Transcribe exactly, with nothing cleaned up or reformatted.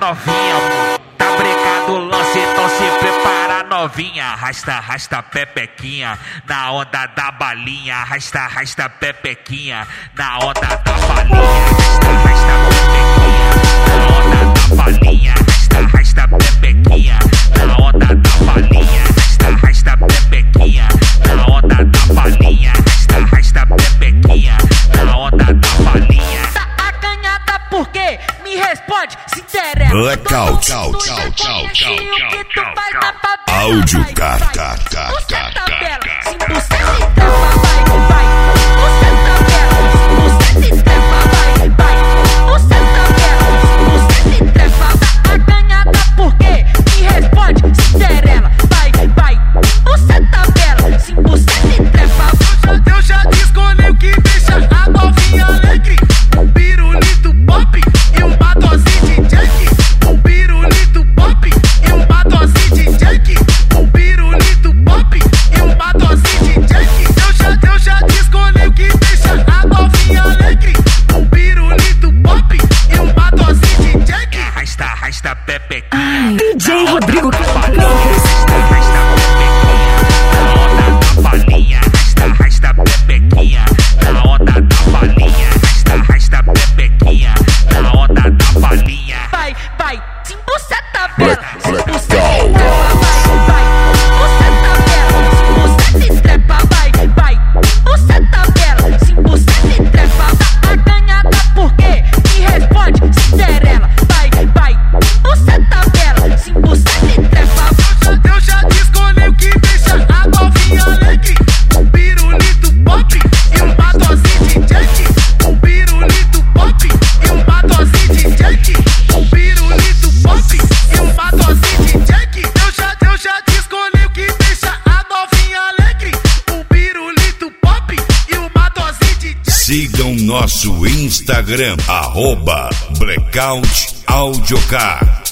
novinha, amor. Tá brincando o lance, então se prepara, novinha. Arrasta, arrasta pepequinha na onda da balinha. Arrasta, arrasta pepequinha na onda da balinha. Arrasta, arrasta pepequinha na onda da balinha. Arrasta, arrasta pepequinha na onda da balinha. Arrasta, arrasta pepequinha na onda da balinha. Arrasta, arrasta pepequinha na onda da balinha. Tá acanhada por quê? Me responde, Cinderela. Blackout, tchau, tchau, tchau, tchau, tchau, tchau. Áudio, car, car, car, car, car, car. Se você se trepa, vai, vai. Você tá bela. Se você se trepa, vai, vai. Você tá bela. Se você se trepa, tá acanhada por quê? Me responde, Cinderela. Vai, vai. Você tá bela. Se você se trepa, eu já escolhi o que deixa a novinha alegre. Um pirulito pop e uma dose de Jack. Um pirulito pop e uma dose de Jack. Um pirulito pop e uma dose de Jack. Eu já, eu já escolhi o que deixa a novinha alegre. Um pirulito pop e uma dose de Jack. Arrasta, arrasta pepequinha. D J Rodrigo Arrasta, arrasta pepequinha na onda da balinha. Arrasta, arrasta pepequinha na onda da balinha. Arrasta, arrasta pepequinha na onda da balinha. vai, vai. Se você tá bela. Se Black, você black, se trepa, vai, vai. Você tá bela. Se você se trepa, vai, vai. Você tá bela. Se você se trepa, tá acanhada por quê? Me responde, Cinderela. Vai, vai. Você tá bela. Se você se trepa, Eu já escolhi o que deixa a novinha alegre. Um pirulito pop e uma dose de Jack. Um pirulito pop e uma dose de Jack. Um pirulito pop e uma dose de Jack. Eu já, eu já escolhi o que deixa a novinha alegre. Um pirulito pop e uma dose de Jack. Sigam nosso Instagram, arroba Blackout Audiocar.